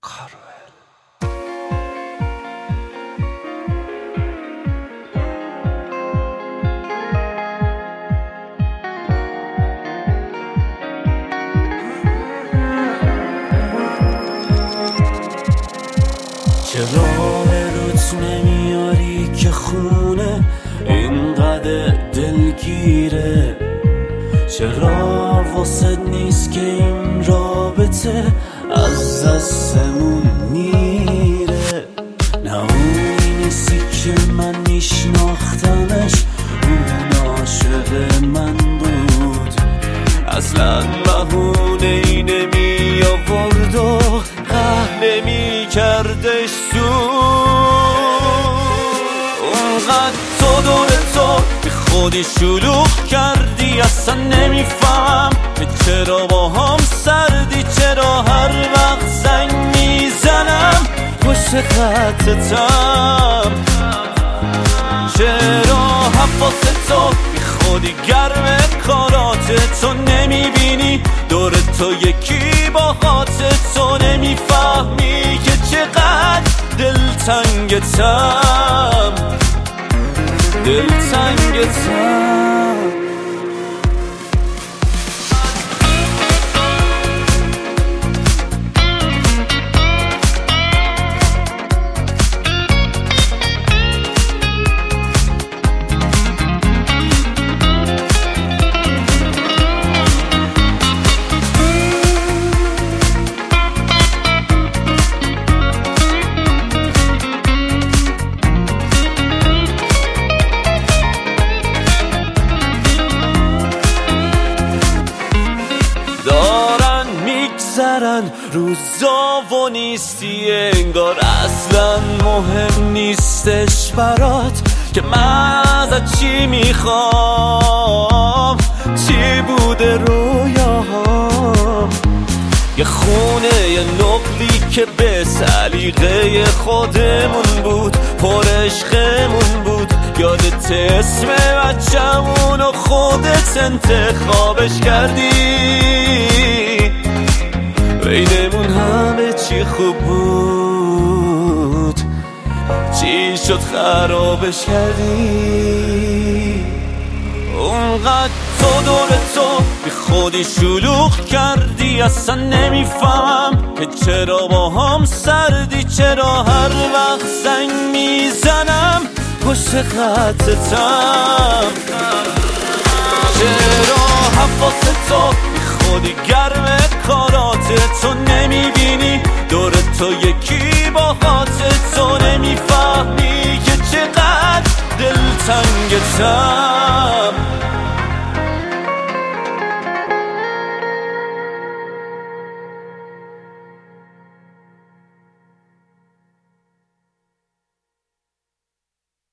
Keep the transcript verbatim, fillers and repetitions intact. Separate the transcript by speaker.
Speaker 1: کارول. چرا روت نمیاری که خونه اینقدر دلگیره؟ چرا واسه نیست که این رابطه از دستمون میره؟ نه اونی نیستی که من میشناختمش، اون عاشق من بود. اصلا بهونه ای نمی آورد و قهر نمی کردش سود. اونقدر تو دور تو بی خودی شلوغ کردی، اصلا نمیفهم که چرا با هم سردی. چرا هر وقت زنگ میزنم پشت خطتم؟ چرا حواس تو بی خودی گرم کارات تو نمیبینی دور تو یکی با خاطر تو؟ نمیفهمی که چقدر دلتنگتم دلتنگتم روزا و نیستی، انگار اصلا مهم نیستش برات که من ازت چی میخوام، چی بوده رویاهام. یه خونه یه نقلی که به سلیقه خودمون بود، پر عشقمون بود. یادت اسم بچمون و خودت انتخابش کردی، بینمون همه چی خوب بود، چی شد خرابش کردی؟ اونقدر تو دور تو بی خودی شلوغ کردی، اصلا نمیفهم که چرا با هم سردی. چرا هر وقت زنگ میزنم پشت خطتم؟ چرا حواس تو خودی گرم کارات تو نمیبینی دور تو یکی با خاطر تو؟ نمیفهمی که چقدر دلتنگتم